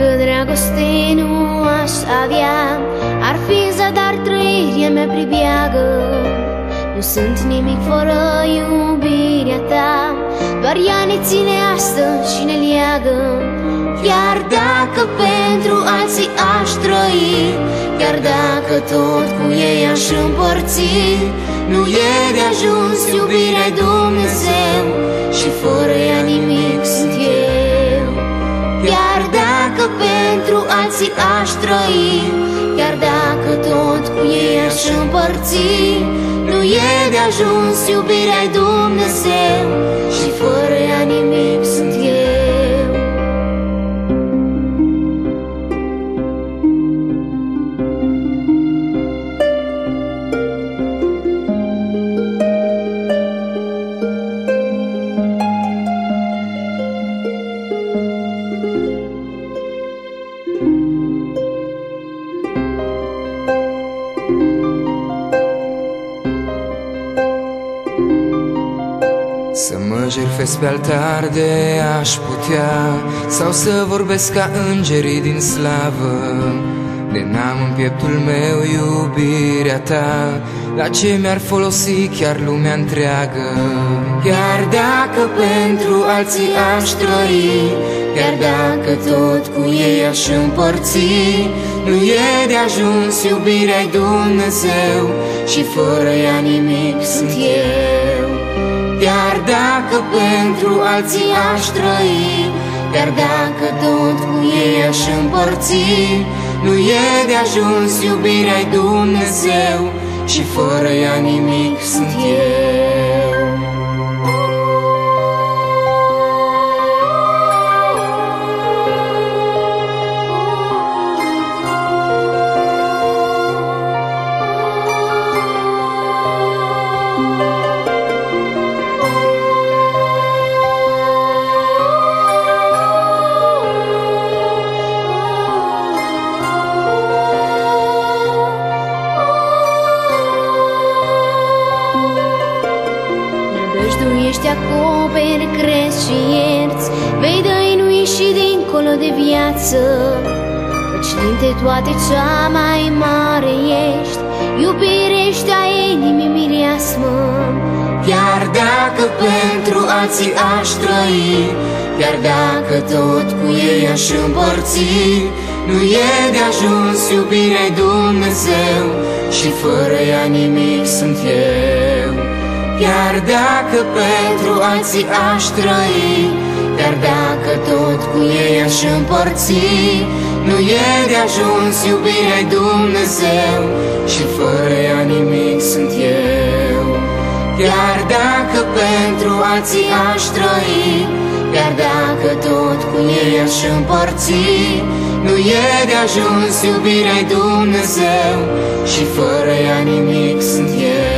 Dacă dragoste nu aș avea, ar fi zadar trăirea mea pribeagă. Nu sunt nimic fără iubirea ta, doar ea ne ține astăzi și ne leagă. Chiar dacă pentru alții aș trăi, chiar dacă tot cu ei aș împărți, nu e de ajuns iubirea Dumnezeu, și fără ea nimic sunt eu. Chiar dacă pentru alții aș trăi, chiar dacă tot cu ei aș împărți, nu e de ajuns iubirea Dumnezeu, și fără ea nimic sunt eu. Să mă jertfesc pe altar de aș putea, sau să vorbesc ca îngerii din slavă, de n-am în pieptul meu iubirea ta, la ce mi-ar folosi chiar lumea întreagă? Chiar dacă pentru alții aș trăi, chiar dacă tot cu ei aș împărți, nu e de ajuns iubirea-i Dumnezeu, și fără ea nimic sunt eu. Chiar dacă pentru alții aș trăi, chiar dacă tot cu ei aș împărți, nu e de ajuns iubirea-i Dumnezeu, și fără ea nimic sunt eu. Nădăjduiești, acoperi, crezi și ierți, vei dăinui și dincolo de viață, căci dintre toate cea mai mare ești, iubirești a inimii mireasmă. Chiar dacă pentru alții aș trăi, chiar dacă tot cu ei aș împărți, nu e de ajuns iubirea-i Dumnezeu, și fără ea nimic sunt eu. Chiar dacă pentru alții aș trăi, chiar dacă tot cu ei aș împărți, nu e de ajuns iubirea-i Dumnezeu, și fără ea nimic sunt eu. Chiar dacă pentru alții aș trăi, chiar dacă tot cu ei aș împărți, nu e de ajuns iubirea-i Dumnezeu, și fără ea nimic sunt eu.